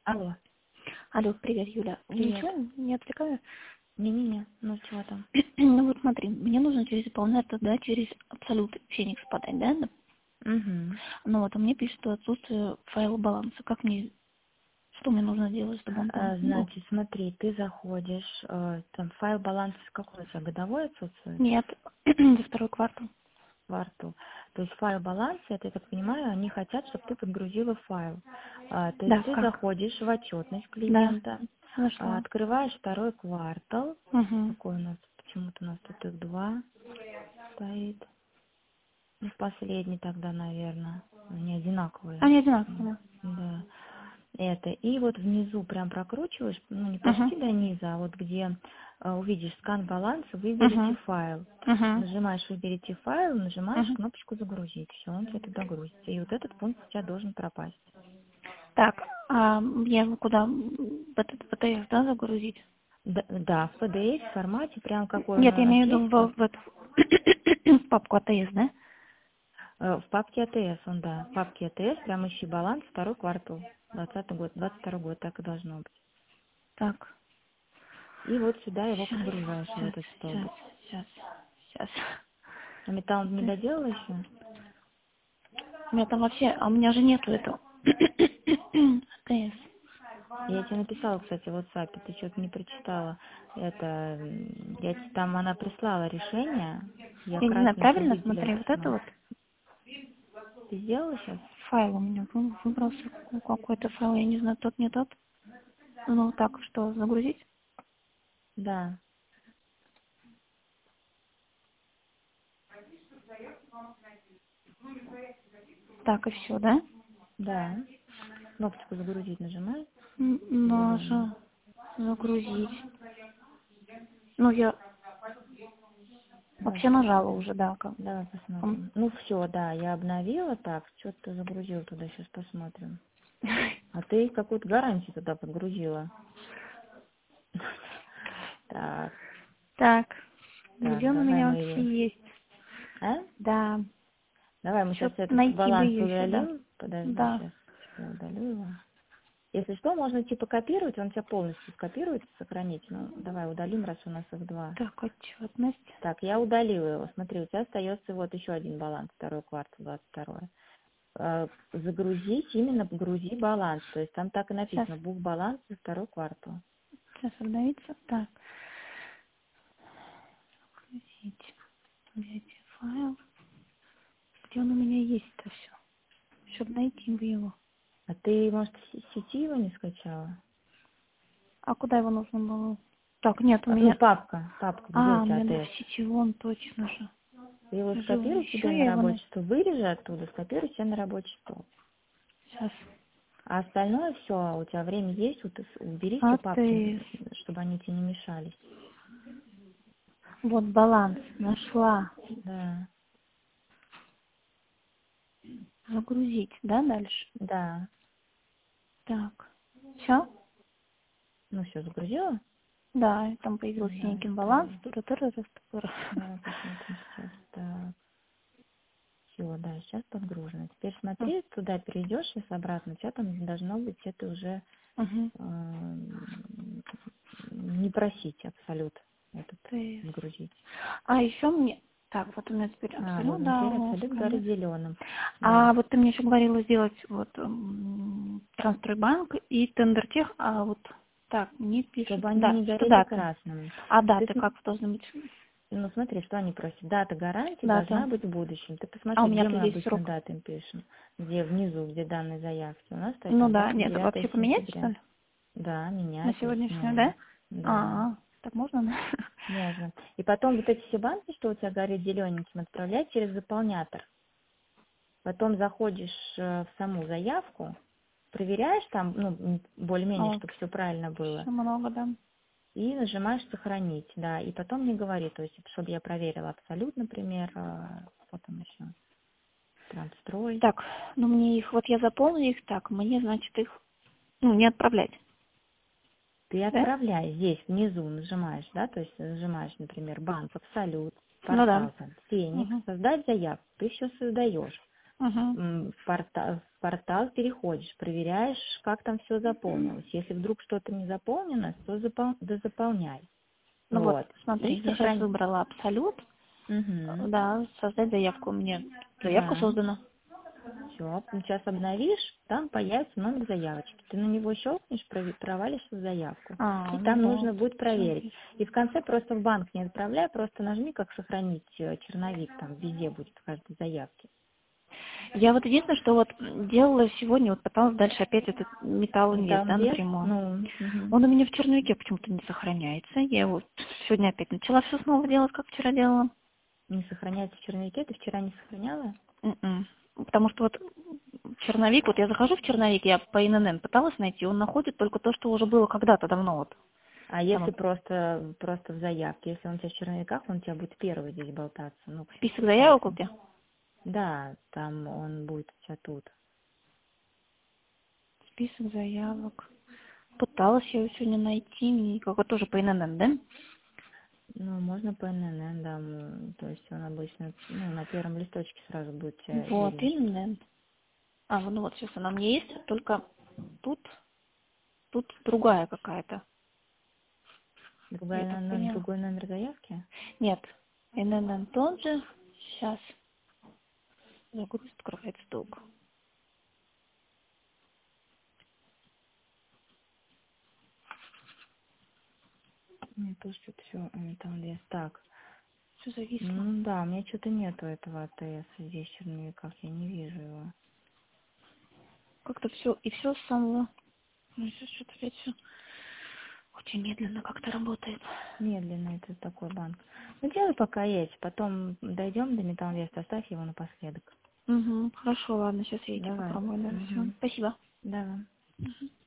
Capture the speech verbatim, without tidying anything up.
Алло, Алло, привет, Юля. привет. Ничего, не отвлекаю? Не-не-не, ну чего там? Ну вот смотри, мне нужно через заполнять, да, через Absolute Phoenix подать, да? да? Угу. Ну вот, а мне пишет, что отсутствие файла баланса. Как мне, что мне нужно делать, чтобы он там А, был? значит, смотри, ты заходишь, э, там файл баланс какой у тебя, годовой отсутствует? Нет, за второй квартал. Квартал. То есть файл баланс, это, я так понимаю, они хотят, чтобы ты подгрузила файл. А, то есть Да, ты как? заходишь в отчетность Да, клиента, а, нашла. открываешь второй квартал. Угу. Какой у нас? Почему-то у нас тут их два стоит. Ну, последний тогда, наверное. Они одинаковые. Они одинаковые, М, Да. Это. И вот внизу прям прокручиваешь, ну не да. Угу. почти до низа, а вот где э, увидишь скан баланса, выберите Угу. файл. Угу. Нажимаешь «Выберите файл», нажимаешь Угу. кнопочку «Загрузить». Все, он тебе туда грузится. И вот этот пункт у тебя должен пропасть. Так, а я его куда? В этот пэ дэ эф, да, загрузить? Да, да, в пи ди эф формате, прям какой он Нет, у я нас имею в виду есть, в, в, эту- в папку а тэ эс, да? э, в папке а тэ эс он, да. В папке а тэ эс прям ищи баланс, второй квартал, двадцатый год, двадцать второй год, так и должно быть. Так, И вот сюда его сейчас, подгружаешь, в сейчас, этот сейчас, столбик. сейчас, сейчас. А металл не доделала еще? У меня там вообще, а у меня же нету этого. а тэ эс. Я тебе написала, кстати, в WhatsApp, ты что-то не прочитала. Это, м, я тебе там, она прислала решение, я Я не знаю, красненьким правильно, выделила смотри, вот это письмо. вот Ты сделала сейчас? файл у меня вы- выбрался ну, какой-то файл, я не знаю, тот, не тот. Ну, так, что, загрузить? Да, Так, и все, да? да. Кнопочку загрузить нажимай, М, зеленую. Нажа загрузить. Ну, я Давай вообще нажала посмотрим. уже, да, как. Давай М. посмотрим. Ну все, да, я обновила так, что-то загрузил туда, сейчас посмотрим. А ты какую-то гарантию туда подгрузила. Так, Так, где так, он у давай меня мы вообще ее. есть? А? Да, Давай мы сейчас что этот найти бы баланс ее еще, да. удалим. Подожди, Да. сейчас я удалю его. Если что, можно типа копировать, он тебя полностью скопирует, сохранить. Ну, давай удалим, раз у нас их два. Так, отчетность. Так, я удалила его. Смотри, у тебя остается вот еще один баланс, второй квартал, двадцать второй. Э, Загрузить, именно грузи баланс. То есть там так и Сейчас, написано, бух баланс за второй квартал. сейчас обновится. Так, загрузить. Взять файл. Где он у меня есть-то все? Чтобы найти бы его. А ты, может, в с- сети его не скачала? А куда его нужно было? Так, нет, у А, Ну, меня... папка, папка, где у А, у тебя меня да, в АТС? сетевом точно же. Ты его Живо. скопируй себе Еще на я его на... рабочий стол, вырежи оттуда, скопируй себе на рабочий стол. Сейчас. А остальное все, у тебя время есть, вот и убери все папки, АТС. чтобы они тебе не мешались. Вот баланс. Нашла. Да, Загрузить, да, дальше? да. Так. Все? Ну все, загрузила? Да, и там появился Да, некий баланс. что? Тура-тура-тура-тура. Давай посмотрим сейчас. Так, все, да, сейчас подгружено. Теперь смотри, туда перейдешь, сейчас обратно, у тебя там должно быть это уже Угу. э, не просить абсолют этот ТС. загрузить. А еще мне... Так, вот у меня теперь А, вот абсолют, да, теперь у нас абсолют горит конец. зеленым. Да. А вот ты мне еще говорила сделать вот м, Трансстройбанк и Тендертех, а вот так, мне пишут, Чтобы они да, не что горели даты. красным. А Ты, даты см- как должны быть? ну, смотри, что они просят. Дата гарантии должна Дата. быть в будущем. Ты А у посмотри, где меня-то мы здесь обычно срок. даты им пишем. Где внизу, где данные заявки. У нас стоит Ну там да, дата нет, вообще девятое поменять, что сентября. ли? Да, На менять или сегодняшнюю, снова. да? Да, А, так можно, да? можно. И потом вот эти все банки, что у тебя горит зелененьким, отправлять через заполнятор. Потом заходишь э, в саму заявку, проверяешь там, ну, м, более-менее, Вот, чтобы все правильно было. все много, да. И нажимаешь «Сохранить», да, и потом не говори, то есть, чтобы я проверила абсолют, например, а, что там еще, Трансстрой. Так, ну мне их, вот я заполню их так, мне, значит, их, ну, не отправлять, Ты да? отправляй здесь, внизу нажимаешь, да, то есть нажимаешь, например, банк, абсолют, Ну да. портал, там, Феникс, Угу. создать заявку, ты все создаешь. Угу. М, В, порта- портал переходишь, проверяешь, как там все заполнилось. Если вдруг что-то не заполнено, то запол... дозаполняй. Ну вот, Вот. смотри, И я сейчас сохрани. выбрала абсолют. Угу. Да, создать заявку. У меня заявка Да. создана. Все. Сейчас обновишь, там появится номер заявочки. Ты на него щелкнешь, прови- провалишь в заявку. А, И ну там вот. нужно будет Всё, проверить. вижу. И в конце просто в банк не отправляй, просто нажми, как сохранить э, черновик. Там везде будет в каждой заявке. Я вот единственное, что вот делала сегодня, вот пыталась дальше опять этот металл инвест, Металл да, инвест, напрямую. ну, мгм. Он у меня в черновике почему-то не сохраняется. Я его сегодня опять начала все снова делать, как вчера делала. Не сохраняется в черновике, ты вчера не сохраняла? М-м. Потому что вот черновик, вот я захожу в черновик, я по эн эн эн пыталась найти, он находит только то, что уже было когда-то давно. Вот. А Там если вот просто, просто в заявке, если он у тебя в черновиках, он у тебя будет первый здесь болтаться. Ну, сейчас список заявок у посмотрим. тебя. Да, там он будет у тебя тут. Список заявок. Пыталась я его сегодня найти, никакой тоже по эн эн эн, да? Ну, можно по эн эн эн, да, м, то есть он обычно, ну, на первом листочке сразу будет у тебя Вот, видно. эн эн эн. А, ну вот сейчас она мне есть, только тут, тут другая какая-то. Другой, Я так номер, поняла. другой номер заявки? Нет, эн эн эн тот же. Сейчас. Загрузит, открывается долго. Нет, тоже что-то все, там лес. Так, Все зависло. ну да, у меня что-то нету этого АТС здесь в черновиках, я не вижу его. Как-то все, и все с самого. Ну, сейчас что-то опять все очень медленно как-то работает. Медленно это такой банк. Ну, делай пока есть, потом дойдем до Металлинвеста, оставь его напоследок. Угу, хорошо, ладно, сейчас я эти Давай. попробую, да, все. Угу. Спасибо. Давай. Мгм.